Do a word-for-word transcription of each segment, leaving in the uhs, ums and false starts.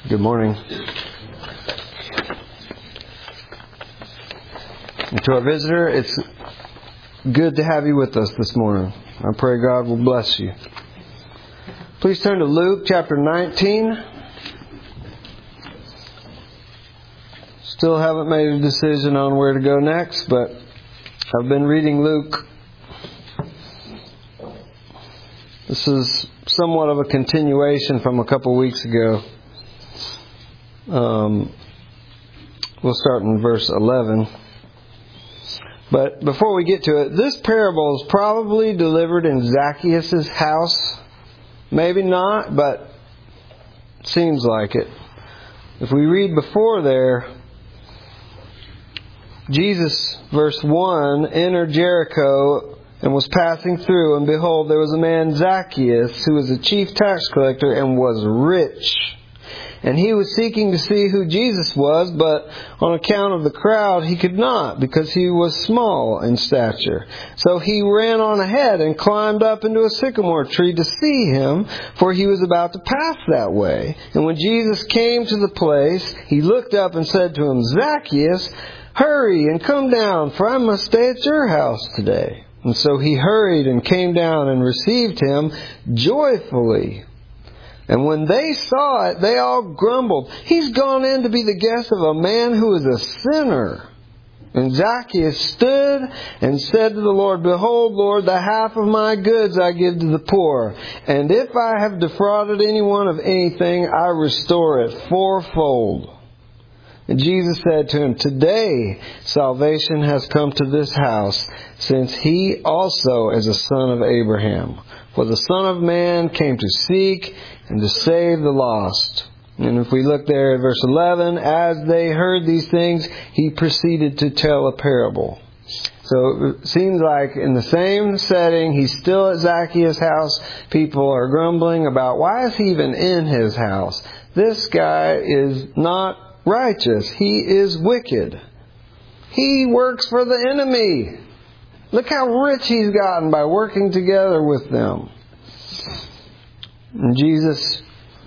Good morning. And to our visitor, it's good to have you with us this morning. I pray God will bless you. Please turn to Luke chapter nineteen. Still haven't made a decision on where to go next, but I've been reading Luke. This is somewhat of a continuation from a couple weeks ago. Um, we'll start in verse eleven. But before we get to it, this parable is probably delivered in Zacchaeus' house. Maybe not, but it seems like it. If we read before there, Jesus, verse one, entered Jericho and was passing through, and behold, there was a man, Zacchaeus, who was a chief tax collector and was rich. And he was seeking to see who Jesus was, but on account of the crowd he could not, because he was small in stature. So he ran on ahead and climbed up into a sycamore tree to see him, for he was about to pass that way. And when Jesus came to the place, he looked up and said to him, Zacchaeus, hurry and come down, for I must stay at your house today. And so he hurried and came down and received him joyfully. And when they saw it, they all grumbled, he's gone in to be the guest of a man who is a sinner. And Zacchaeus stood and said to the Lord, Behold, Lord, the half of my goods I give to the poor. And if I have defrauded anyone of anything, I restore it fourfold. And Jesus said to him, Today salvation has come to this house, since he also is a son of Abraham. For the Son of Man came to seek and to save the lost. And if we look there at verse eleven, as they heard these things, he proceeded to tell a parable. So it seems like in the same setting, he's still at Zacchaeus' house. People are grumbling about, why is he even in his house? This guy is not righteous. He is wicked. He works for the enemy. Look how rich he's gotten by working together with them. And Jesus,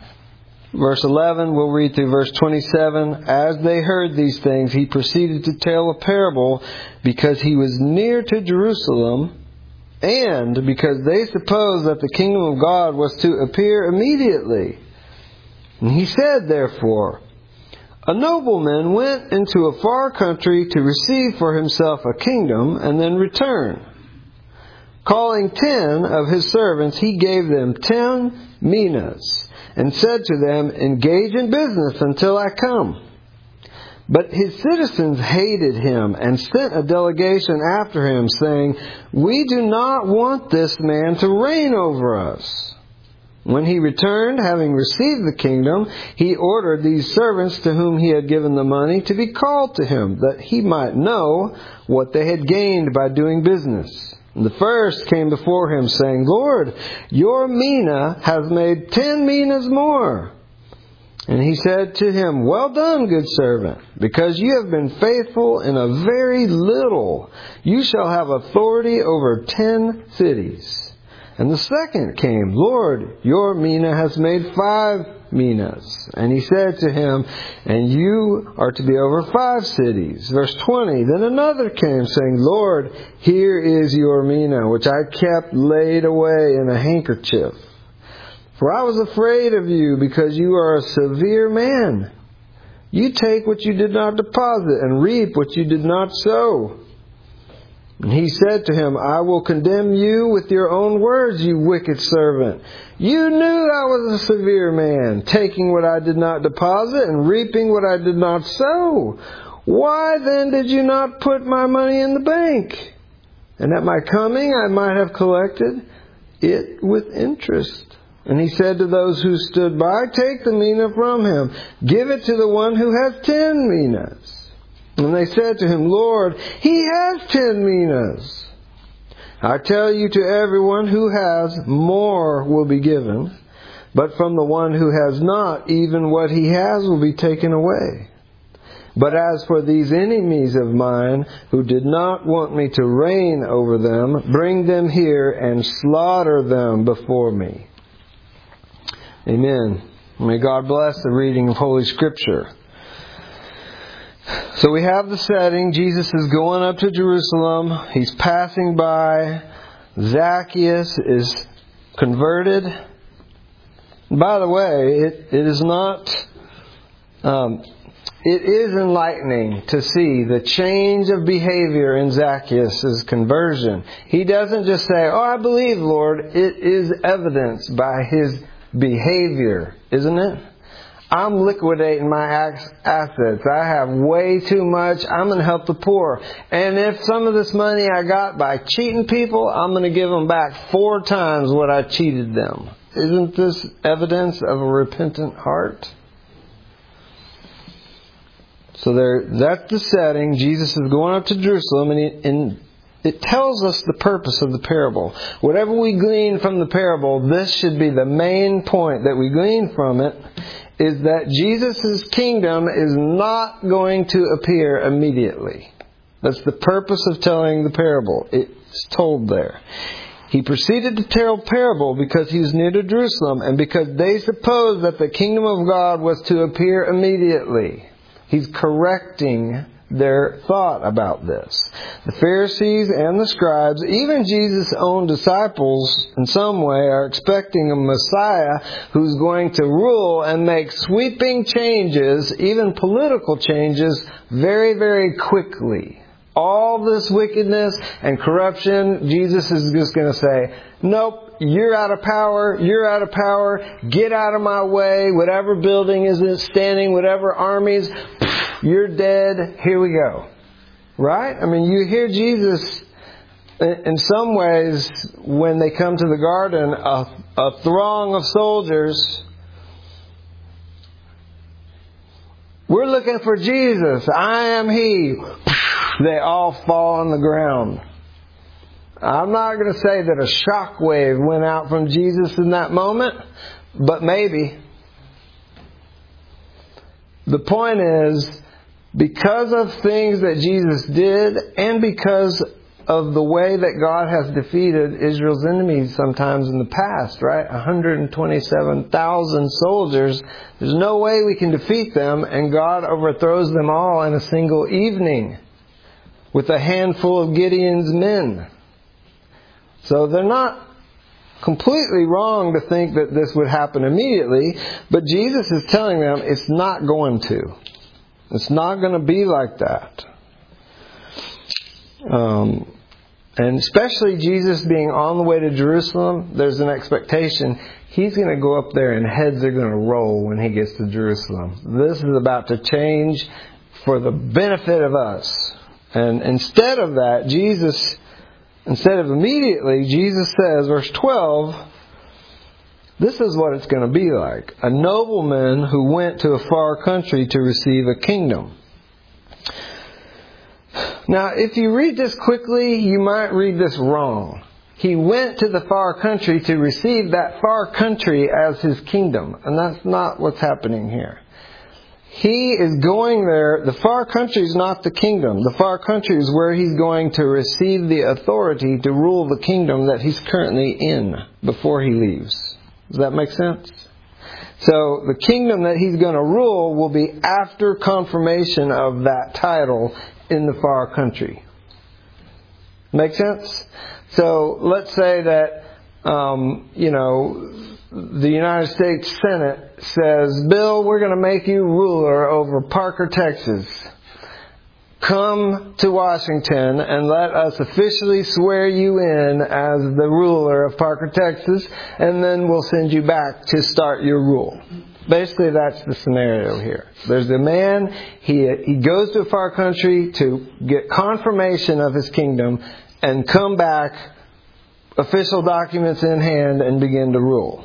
verse eleven, we'll read through verse twenty-seven. As they heard these things, he proceeded to tell a parable, because he was near to Jerusalem, and because they supposed that the kingdom of God was to appear immediately. And he said, therefore, a nobleman went into a far country to receive for himself a kingdom and then return. Calling ten of his servants, he gave them ten minas and said to them, Engage in business until I come. But his citizens hated him and sent a delegation after him, saying, We do not want this man to reign over us. When he returned, having received the kingdom, he ordered these servants to whom he had given the money to be called to him, that he might know what they had gained by doing business. And the first came before him, saying, Lord, your mina has made ten minas more. And he said to him, Well done, good servant, because you have been faithful in a very little. You shall have authority over ten cities. And the second came, Lord, your mina has made five minas. And he said to him, And you are to be over five cities. Verse twenty, Then another came, saying, Lord, here is your mina, which I kept laid away in a handkerchief. For I was afraid of you, because you are a severe man. You take what you did not deposit, and reap what you did not sow. And he said to him, I will condemn you with your own words, you wicked servant. You knew I was a severe man, taking what I did not deposit and reaping what I did not sow. Why then did you not put my money in the bank? And at my coming I might have collected it with interest. And he said to those who stood by, Take the mina from him. Give it to the one who has ten minas. And they said to him, Lord, he has ten minas. I tell you, to everyone who has, more will be given. But from the one who has not, even what he has will be taken away. But as for these enemies of mine, who did not want me to reign over them, bring them here and slaughter them before me. Amen. May God bless the reading of Holy Scripture. So we have the setting. Jesus is going up to Jerusalem. He's passing by. Zacchaeus is converted. By the way, it, it is not... Um, it is enlightening to see the change of behavior in Zacchaeus' conversion. He doesn't just say, "Oh, I believe, Lord." It is evidenced by his behavior, isn't it? I'm liquidating my assets. I have way too much. I'm going to help the poor. And if some of this money I got by cheating people, I'm going to give them back four times what I cheated them. Isn't this evidence of a repentant heart? So there, that's the setting. Jesus is going up to Jerusalem, and, he, and it tells us the purpose of the parable. Whatever we glean from the parable, this should be the main point that we glean from it, is that Jesus' kingdom is not going to appear immediately. That's the purpose of telling the parable. It's told there. He proceeded to tell a parable because he was near to Jerusalem, and because they supposed that the kingdom of God was to appear immediately. He's correcting their thought about this. The Pharisees and the scribes, even Jesus' own disciples, in some way, are expecting a Messiah who's going to rule and make sweeping changes, even political changes, very, very quickly. All this wickedness and corruption, Jesus is just going to say, "Nope, you're out of power, you're out of power, get out of my way, whatever building is standing, whatever armies, you're dead, here we go." Right? I mean, you hear Jesus, in some ways, when they come to the garden, a, a throng of soldiers, "We're looking for Jesus, I am He." They all fall on the ground. I'm not going to say that a shockwave went out from Jesus in that moment, but maybe. The point is, because of things that Jesus did, and because of the way that God has defeated Israel's enemies sometimes in the past, right? one hundred twenty-seven thousand soldiers. There's no way we can defeat them, and God overthrows them all in a single evening with a handful of Gideon's men. So they're not completely wrong to think that this would happen immediately, but Jesus is telling them it's not going to. It's not going to be like that. Um, and especially Jesus being on the way to Jerusalem, there's an expectation He's going to go up there and heads are going to roll when He gets to Jerusalem. This is about to change for the benefit of us. And instead of that, Jesus, instead of immediately, Jesus says, verse twelve, this is what it's going to be like. A nobleman who went to a far country to receive a kingdom. Now, if you read this quickly, you might read this wrong. He went to the far country to receive that far country as his kingdom. And that's not what's happening here. He is going there. The far country is not the kingdom. The far country is where he's going to receive the authority to rule the kingdom that he's currently in before he leaves. Does that make sense? So the kingdom that he's going to rule will be after confirmation of that title in the far country. Make sense? So let's say that, um, you know, the United States Senate says, "Bill, we're going to make you ruler over Parker, Texas. Come to Washington and let us officially swear you in as the ruler of Parker, Texas, and then we'll send you back to start your rule." Basically, that's the scenario here. There's a man, he, he goes to a far country to get confirmation of his kingdom and come back, official documents in hand, and begin to rule.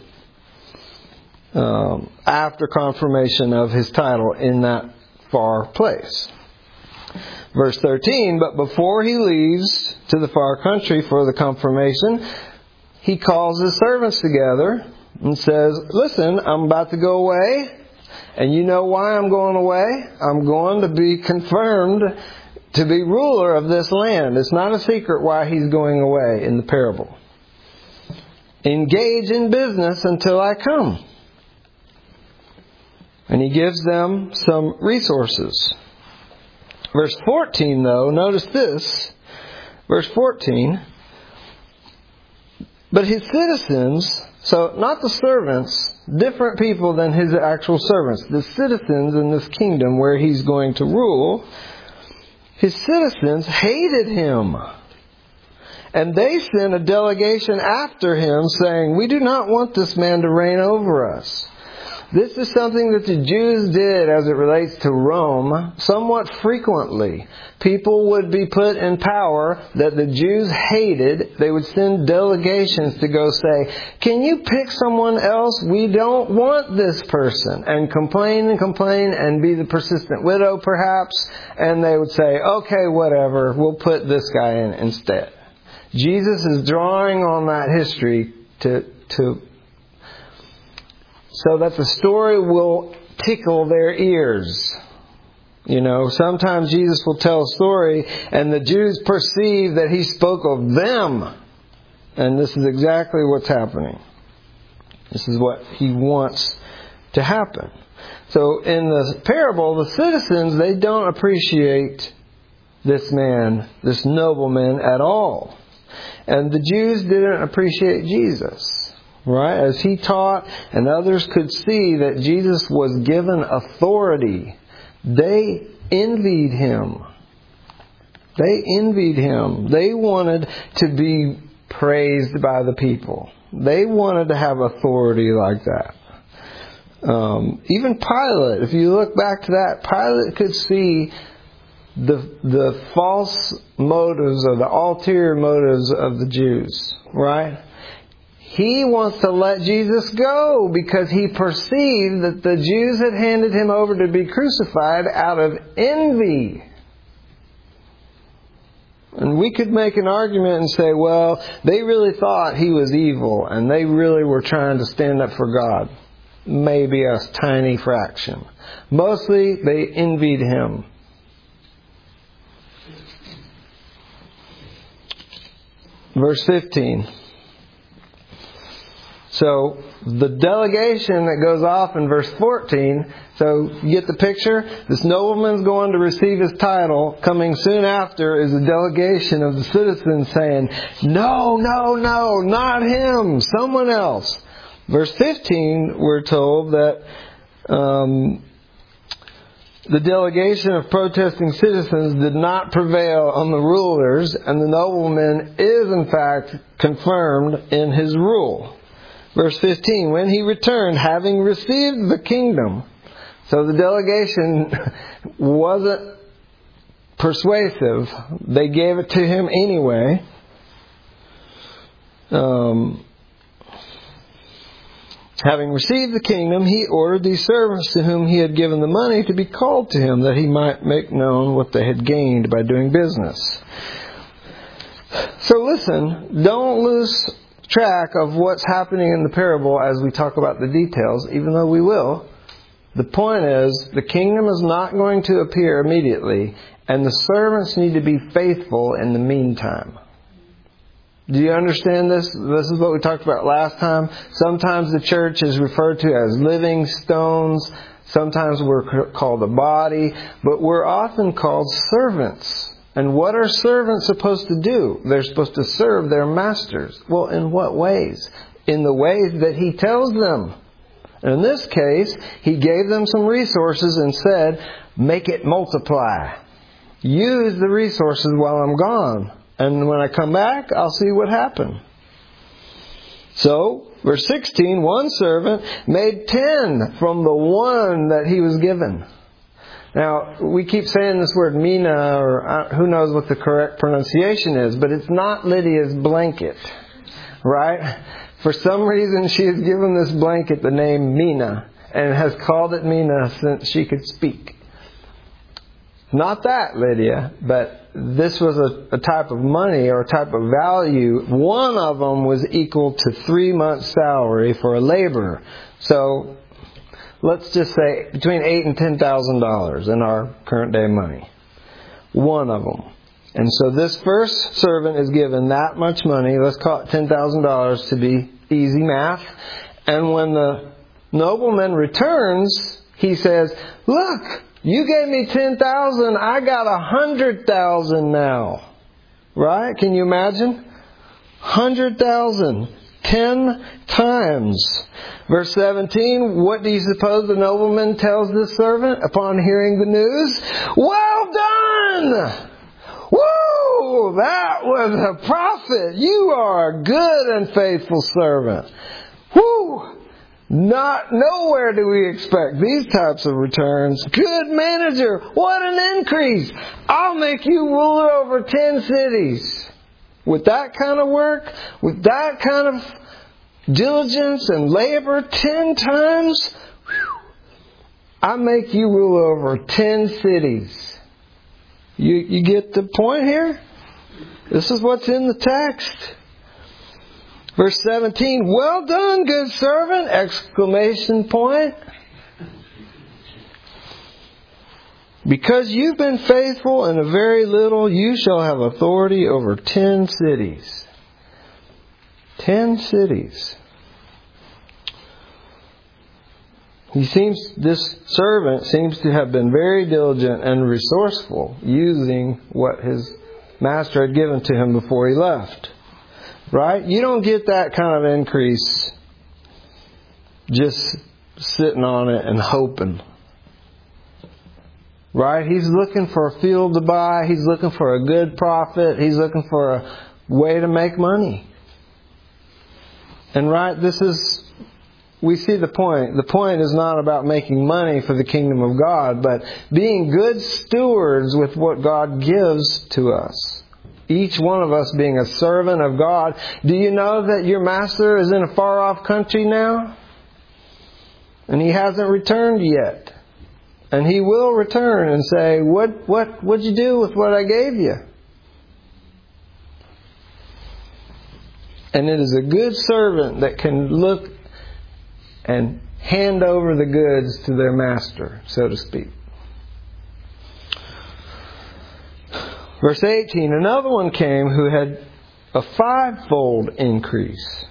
Um, after confirmation of his title in that far place. Verse thirteen, but before he leaves to the far country for the confirmation, he calls his servants together and says, "Listen, I'm about to go away, and you know why I'm going away? I'm going to be confirmed to be ruler of this land." It's not a secret why he's going away in the parable. "Engage in business until I come." And he gives them some resources. Verse fourteen, though, notice this. Verse fourteen. But his citizens, so not the servants, different people than his actual servants, the citizens in this kingdom where he's going to rule, his citizens hated him. And they sent a delegation after him saying, "We do not want this man to reign over us." This is something that the Jews did as it relates to Rome somewhat frequently. People would be put in power that the Jews hated. They would send delegations to go say, "Can you pick someone else? We don't want this person." And complain and complain and be the persistent widow perhaps. And they would say, "Okay, whatever, we'll put this guy in instead." Jesus is drawing on that history to to so that the story will tickle their ears. You know, sometimes Jesus will tell a story and the Jews perceive that he spoke of them. And this is exactly what's happening. This is what he wants to happen. So in the parable, the citizens, they don't appreciate this man, this nobleman at all. And the Jews didn't appreciate Jesus. Right? As he taught and others could see that Jesus was given authority, they envied him. They envied him. They wanted to be praised by the people. They wanted to have authority like that. Um, even Pilate, if you look back to that, Pilate could see the the false motives or the ulterior motives of the Jews. Right? He wants to let Jesus go because he perceived that the Jews had handed him over to be crucified out of envy. And we could make an argument and say, well, they really thought he was evil and they really were trying to stand up for God. Maybe a tiny fraction. Mostly they envied him. Verse fifteen. So the delegation that goes off in verse fourteen, so you get the picture? This nobleman's going to receive his title. Coming soon after is a delegation of the citizens saying, "No, no, no, not him, someone else." Verse fifteen, we're told that um, the delegation of protesting citizens did not prevail on the rulers, and the nobleman is in fact confirmed in his rule. Verse fifteen, when he returned, having received the kingdom. So the delegation wasn't persuasive. They gave it to him anyway. Um, having received the kingdom, he ordered these servants to whom he had given the money to be called to him, that he might make known what they had gained by doing business. So listen, don't lose track of what's happening in the parable as we talk about the details, even though we will. The point is, the kingdom is not going to appear immediately, and the servants need to be faithful in the meantime. Do you understand this? This is what we talked about last time. Sometimes the church is referred to as living stones. Sometimes we're called a body, but we're often called servants. And what are servants supposed to do? They're supposed to serve their masters. Well, in what ways? In the ways that he tells them. And in this case, he gave them some resources and said, make it multiply. Use the resources while I'm gone. And when I come back, I'll see what happened. So, verse sixteen, one servant made ten from the one that he was given. Now, we keep saying this word mina, or who knows what the correct pronunciation is, but it's not Lydia's blanket, right? For some reason, she has given this blanket the name Mina, and has called it Mina since she could speak. Not that, Lydia, but this was a, a type of money or a type of value. One of them was equal to three months' salary for a laborer. So, let's just say between eight and ten thousand dollars in our current day money. One of them. And so this first servant is given that much money. Let's call it ten thousand dollars to be easy math. And when the nobleman returns, he says, look, you gave me ten thousand, I got a hundred thousand now. Right? Can you imagine? Hundred thousand. Ten times. Verse seventeen, what do you suppose the nobleman tells this servant upon hearing the news? Well done! Woo! That was a profit. You are a good and faithful servant. Woo! Not, nowhere do we expect these types of returns. Good manager. What an increase. I'll make you ruler over ten cities. With that kind of work, with that kind of diligence and labor, ten times, whew, I make you rule over ten cities. You, you get the point here? This is what's in the text. Verse seventeen, well done, good servant! Exclamation point. Because you've been faithful in a very little, you shall have authority over ten cities. Ten cities. He seems, this servant seems to have been very diligent and resourceful, using what his master had given to him before he left. Right? You don't get that kind of increase just sitting on it and hoping. Right? He's looking for a field to buy. He's looking for a good profit. He's looking for a way to make money. And right, this is, we see the point. The point is not about making money for the kingdom of God, but being good stewards with what God gives to us. Each one of us being a servant of God. Do you know that your master is in a far off country now? And he hasn't returned yet. And he will return and say, what, what, what'd you do with what I gave you? And it is a good servant that can look and hand over the goods to their master, so to speak. Verse eighteen, another one came who had a fivefold increase.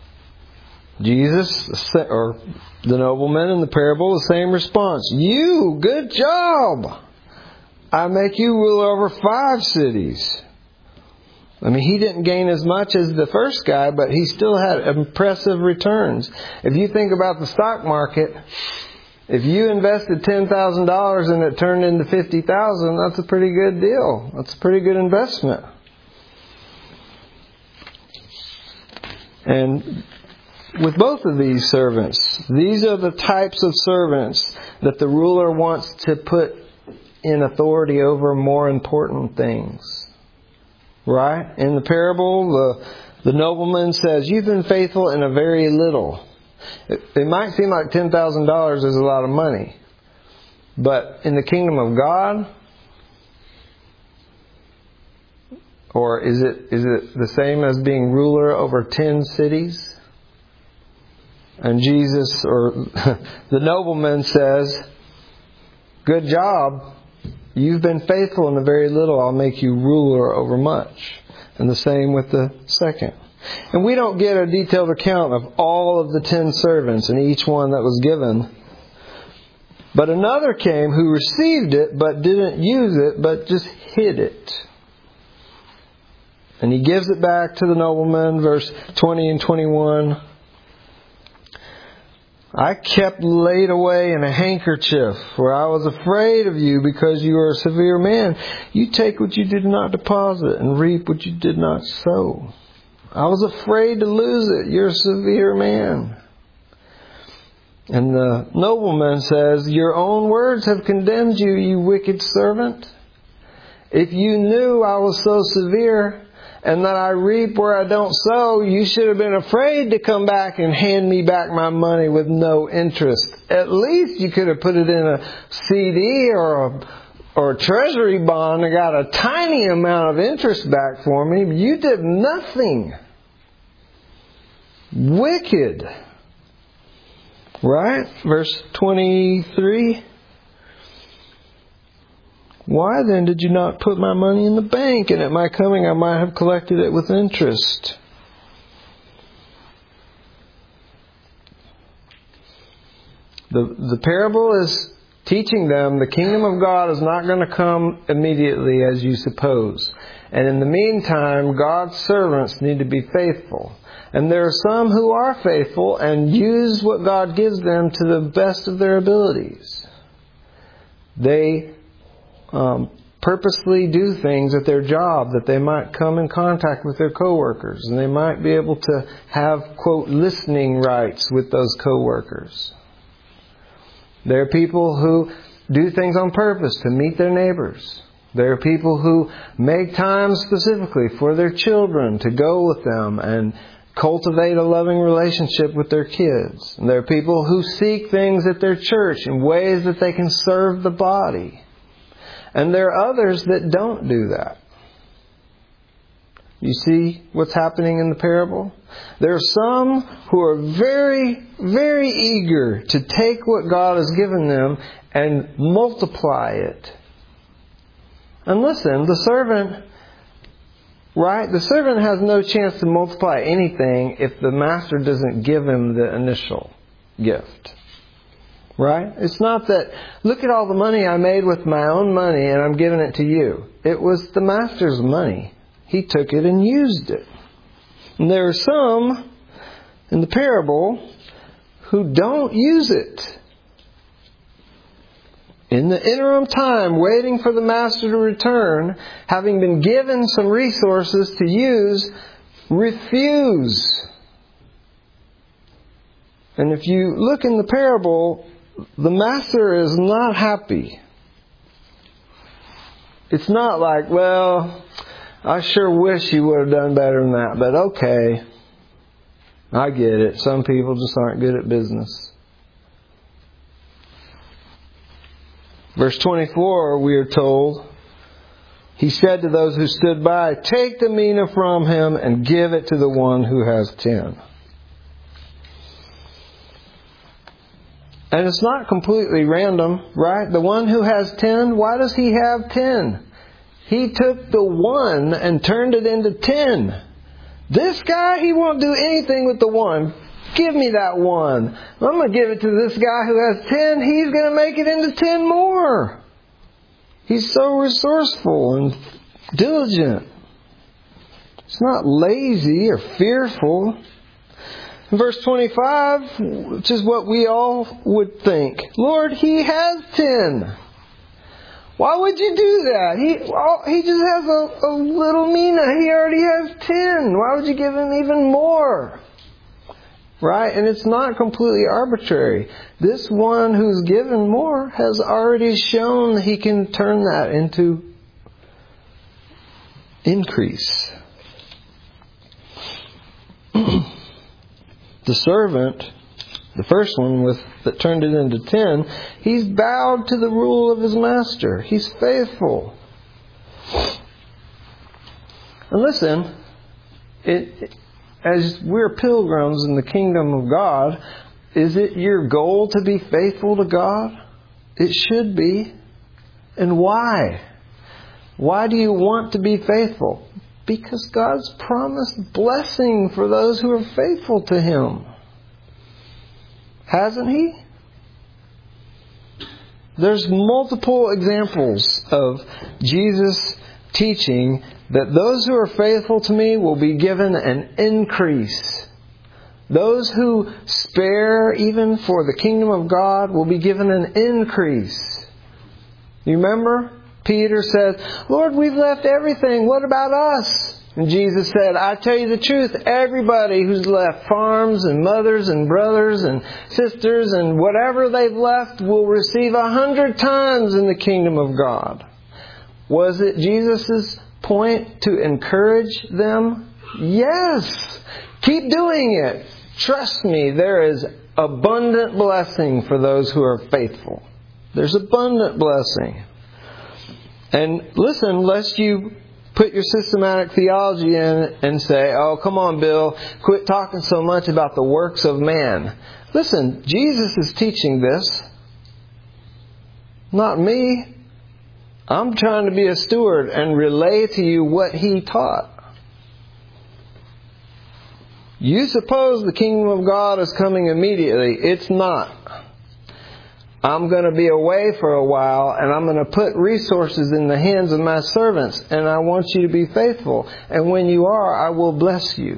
Jesus, or the nobleman in the parable, the same response. You, good job! I make you rule over five cities. I mean, he didn't gain as much as the first guy, but he still had impressive returns. If you think about the stock market, if you invested ten thousand dollars and it turned into fifty thousand dollars, that's a pretty good deal. That's a pretty good investment. And with both of these servants, these are the types of servants that the ruler wants to put in authority over more important things. Right? In the parable, the, the nobleman says, you've been faithful in a very little. It, it might seem like ten thousand dollars is a lot of money. But in the kingdom of God, or is it is it the same as being ruler over ten cities? And Jesus, or the nobleman says, good job. You've been faithful in the very little. I'll make you ruler over much. And the same with the second. And we don't get a detailed account of all of the ten servants and each one that was given. But another came who received it but didn't use it, but just hid it. And he gives it back to the nobleman, verse twenty and twenty-one. I kept laid away in a handkerchief, for I was afraid of you because you are a severe man. You take what you did not deposit and reap what you did not sow. I was afraid to lose it. You're a severe man. And the nobleman says, your own words have condemned you, you wicked servant. If you knew I was so severe and that I reap where I don't sow, you should have been afraid to come back and hand me back my money with no interest. At least you could have put it in a C D or a, or a treasury bond and got a tiny amount of interest back for me. You did nothing. Wicked. Right? Verse twenty-three. Why then did you not put my money in the bank, and at my coming I might have collected it with interest? The, the parable is teaching them the kingdom of God is not going to come immediately as you suppose. And in the meantime, God's servants need to be faithful. And there are some who are faithful and use what God gives them to the best of their abilities. They um, purposely do things at their job that they might come in contact with their coworkers. And they might be able to have, quote, listening rights with those coworkers. There are people who do things on purpose to meet their neighbors. There are people who make time specifically for their children to go with them and cultivate a loving relationship with their kids. And there are people who seek things at their church in ways that they can serve the body. And there are others that don't do that. You see what's happening in the parable? There are some who are very, very eager to take what God has given them and multiply it. And listen, the servant, right? The servant has no chance to multiply anything if the master doesn't give him the initial gift. Right? It's not that, look at all the money I made with my own money and I'm giving it to you. It was the master's money. He took it and used it. And there are some in the parable who don't use it. In the interim time, waiting for the master to return, having been given some resources to use, refuse. And if you look in the parable, the master is not happy. It's not like, well, I sure wish you would have done better than that, but okay. I get it. Some people just aren't good at business. Verse twenty-four, we are told, he said to those who stood by, take the mina from him and give it to the one who has ten. And it's not completely random, right? The one who has ten, why does he have ten? He took the one and turned it into ten. This guy, he won't do anything with the one. Give me that one. I'm going to give it to this guy who has ten. He's going to make it into ten more. He's so resourceful and diligent. It's not lazy or fearful. In verse twenty-five, which is what we all would think. Lord, he has ten. Why would you do that? He well, he just has a, a little mina. He already has ten. Why would you give him even more? Right? And it's not completely arbitrary. This one who's given more has already shown that he can turn that into increase. The servant, the first one with that turned it into ten, he's bowed to the rule of his master. He's faithful. And listen, it, it, as we're pilgrims in the kingdom of God, is it your goal to be faithful to God? It should be. And why? Why do you want to be faithful? Because God's promised blessing for those who are faithful to Him. Hasn't He? There's multiple examples of Jesus teaching that those who are faithful to me will be given an increase. Those who spare even for the kingdom of God will be given an increase. You remember? Peter said, Lord, we've left everything. What about us? And Jesus said, I tell you the truth, everybody who's left farms and mothers and brothers and sisters and whatever they've left will receive a hundred times in the kingdom of God. Was it Jesus' point to encourage them? Yes. Keep doing it. Trust me, there is abundant blessing for those who are faithful. There's abundant blessing. And listen, lest you put your systematic theology in and say, oh, come on, Bill, quit talking so much about the works of man. Listen, Jesus is teaching this. Not me. I'm trying to be a steward and relay to you what He taught. You suppose the kingdom of God is coming immediately. It's not. I'm going to be away for a while, and I'm going to put resources in the hands of my servants, and I want you to be faithful. And when you are, I will bless you.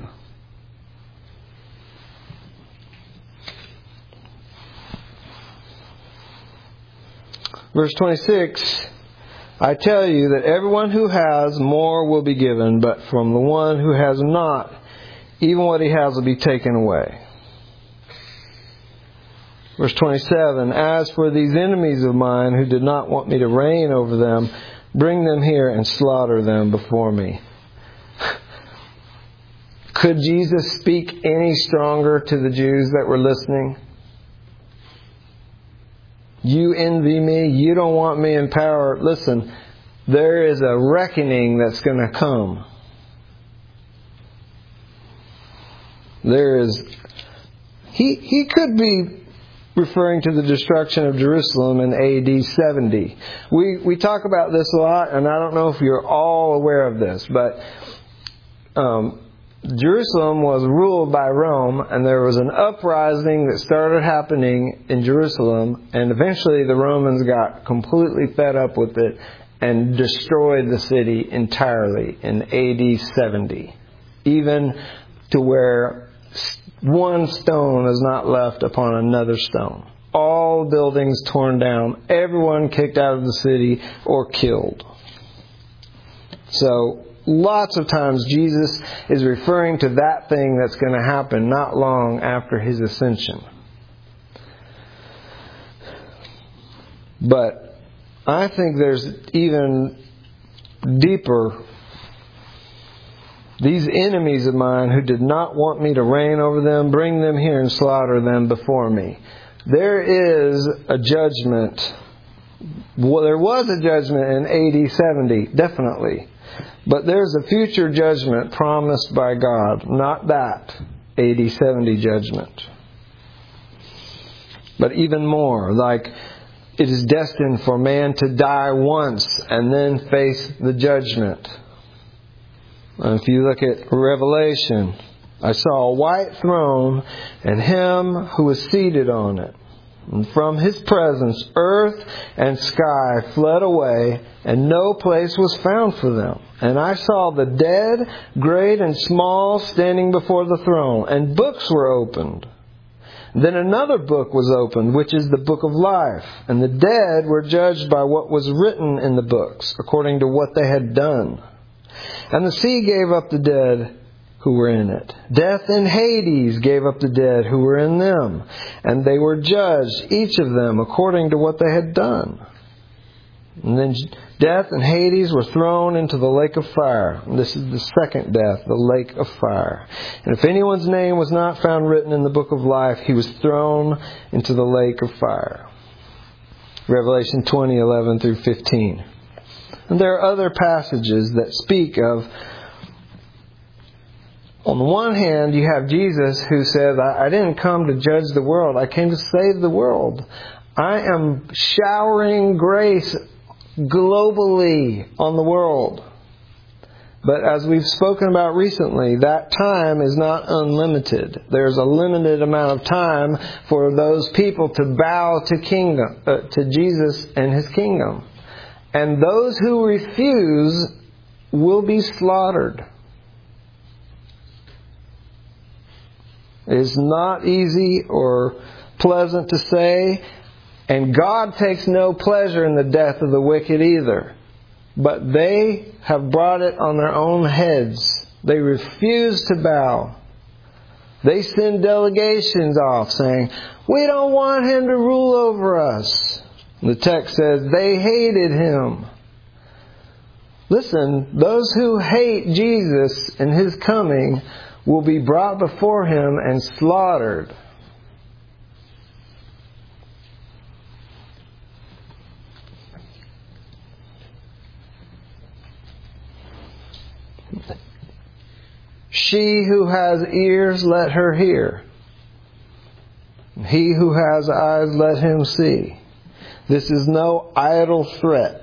Verse twenty-six, I tell you that everyone who has, more will be given, but from the one who has not, even what he has will be taken away. Verse twenty-seven, as for these enemies of mine who did not want me to reign over them, bring them here and slaughter them before me. Could Jesus speak any stronger to the Jews that were listening? You envy me. You don't want me in power. Listen, there is a reckoning that's going to come. There is... He, he could be referring to the destruction of Jerusalem in A D seventy. We, we talk about this a lot, and I don't know if you're all aware of this, but... Um, Jerusalem was ruled by Rome, and there was an uprising that started happening in Jerusalem, and eventually the Romans got completely fed up with it and destroyed the city entirely in A D seventy. Even to where one stone is not left upon another stone. All buildings torn down, everyone kicked out of the city or killed. So, lots of times Jesus is referring to that thing that's going to happen not long after His ascension. But I think there's even deeper. These enemies of mine who did not want me to reign over them, bring them here and slaughter them before me. There is a judgment. Well, there was a judgment in A D seventy, definitely. But there's a future judgment promised by God, not that A D seventy judgment. But even more, like it is destined for man to die once and then face the judgment. And if you look at Revelation, I saw a white throne and Him who was seated on it. And from His presence, earth and sky fled away, and no place was found for them. And I saw the dead, great and small, standing before the throne, and books were opened. Then another book was opened, which is the book of life. And the dead were judged by what was written in the books, according to what they had done. And the sea gave up the dead who were in it. Death and Hades gave up the dead who were in them. And they were judged, each of them, according to what they had done. And then death and Hades were thrown into the lake of fire. And this is the second death, the lake of fire. And if anyone's name was not found written in the book of life, he was thrown into the lake of fire. Revelation twenty, eleven through fifteen. And there are other passages that speak of, on the one hand, you have Jesus who says, I didn't come to judge the world. I came to save the world. I am showering grace globally on the world. But as we've spoken about recently, that time is not unlimited. There's a limited amount of time for those people to bow to kingdom, uh, to Jesus and His kingdom. And those who refuse will be slaughtered. It is not easy or pleasant to say, and God takes no pleasure in the death of the wicked either. But they have brought it on their own heads. They refuse to bow. They send delegations off saying, we don't want Him to rule over us. The text says they hated Him. Listen, those who hate Jesus and His coming will be brought before Him and slaughtered. She who has ears, let her hear. He who has eyes, let him see. This is no idle threat.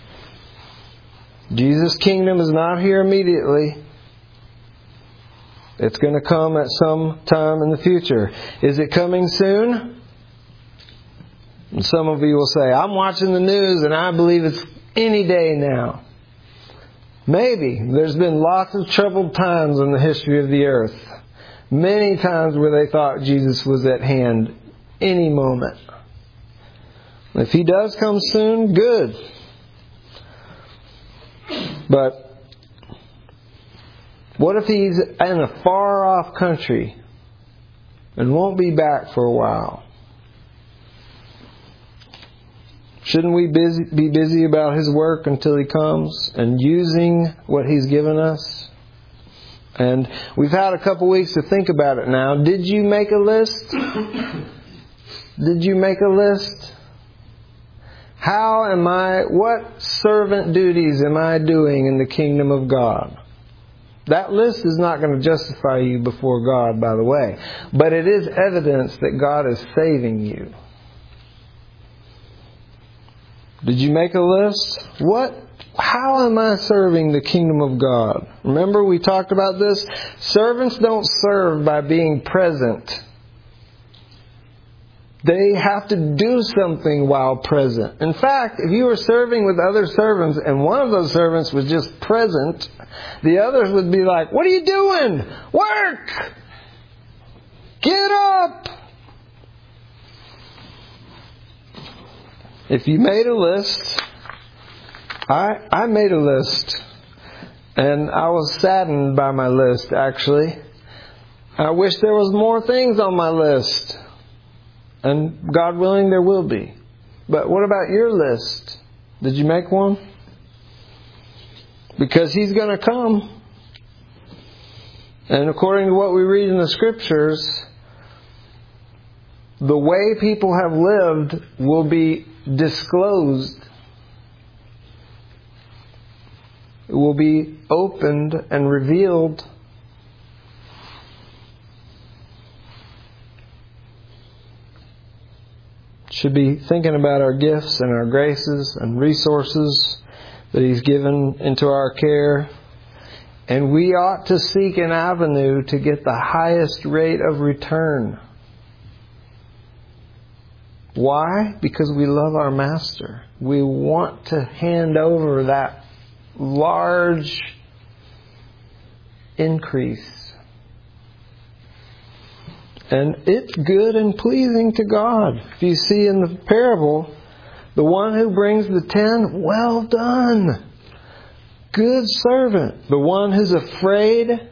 Jesus' kingdom is not here immediately. It's going to come at some time in the future. Is it coming soon? And some of you will say, I'm watching the news and I believe it's any day now. Maybe. There's been lots of troubled times in the history of the earth. Many times where they thought Jesus was at hand any moment. If He does come soon, good. But what if He's in a far-off country and won't be back for a while? Shouldn't we busy, be busy about His work until He comes and using what He's given us? And we've had a couple weeks to think about it now. Did you make a list? Did you make a list? How am I, what servant duties am I doing in the kingdom of God? That list is not going to justify you before God, by the way. But it is evidence that God is saving you. Did you make a list? What? How am I serving the kingdom of God? Remember we talked about this? Servants don't serve by being present. They have to do something while present. In fact, if you were serving with other servants and one of those servants was just present, the others would be like, what are you doing? Work! Get up! If you made a list, I, I made a list. And I was saddened by my list, actually. I wish there was more things on my list. And God willing, there will be. But what about your list? Did you make one? Because He's going to come. And according to what we read in the Scriptures, the way people have lived will be disclosed. It will be opened and revealed. Should be thinking about our gifts and our graces and resources that He's given into our care. And we ought to seek an avenue to get the highest rate of return. Why? Because we love our Master. We want to hand over that large increase. And it's good and pleasing to God. If you see in the parable, the one who brings the ten, well done. Good servant. The one who's afraid.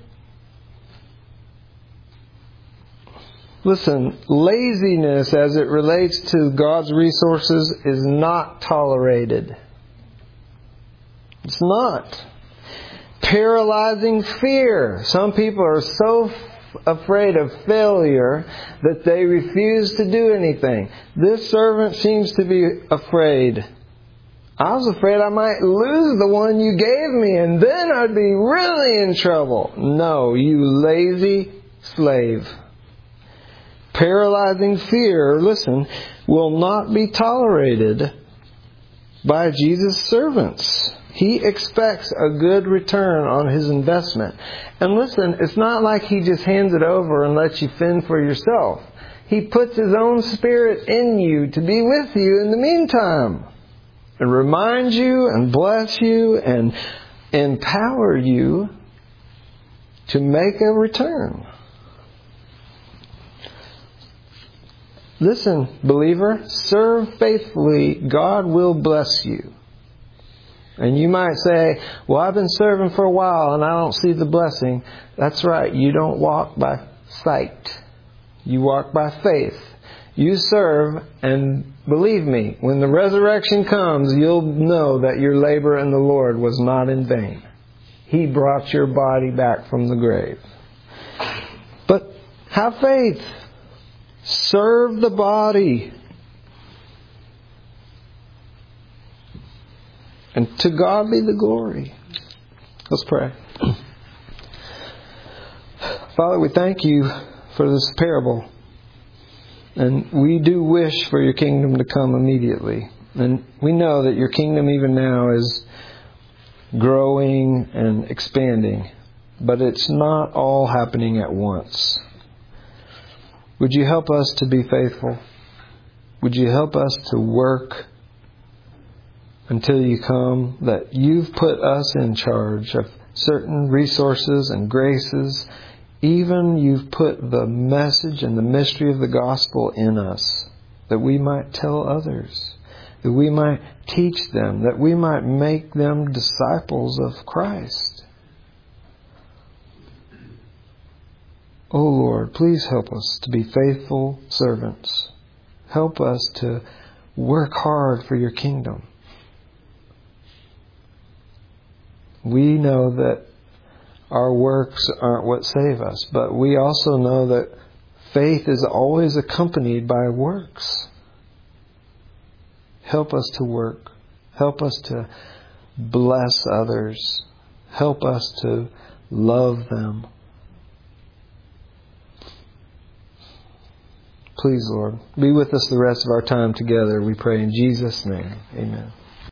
Listen, laziness as it relates to God's resources is not tolerated. It's not. Paralyzing fear. Some people are so afraid of failure that they refuse to do anything. This servant seems to be afraid. I was afraid I might lose the one you gave me and then I'd be really in trouble. No, you lazy slave. Paralyzing fear, listen, will not be tolerated by Jesus' servants. He expects a good return on His investment. And listen, it's not like He just hands it over and lets you fend for yourself. He puts His own Spirit in you to be with you in the meantime. And remind you and bless you and empower you to make a return. Listen, believer, serve faithfully. God will bless you. And you might say, well, I've been serving for a while and I don't see the blessing. That's right. You don't walk by sight. You walk by faith. You serve, and believe me, when the resurrection comes, you'll know that your labor in the Lord was not in vain. He brought your body back from the grave. But have faith. Serve the body. And to God be the glory. Let's pray. Father, we thank You for this parable. And we do wish for Your kingdom to come immediately. And we know that Your kingdom even now is growing and expanding. But it's not all happening at once. Would you help us to be faithful? Would you help us to work until you come, that you've put us in charge of certain resources and graces. Even you've put the message and the mystery of the gospel in us, that we might tell others, that we might teach them, that we might make them disciples of Christ. Oh Lord, please help us to be faithful servants. Help us to work hard for your kingdom. We know that our works aren't what save us, but we also know that faith is always accompanied by works. Help us to work. Help us to bless others. Help us to love them. Please, Lord, be with us the rest of our time together, we pray in Jesus' name. Amen.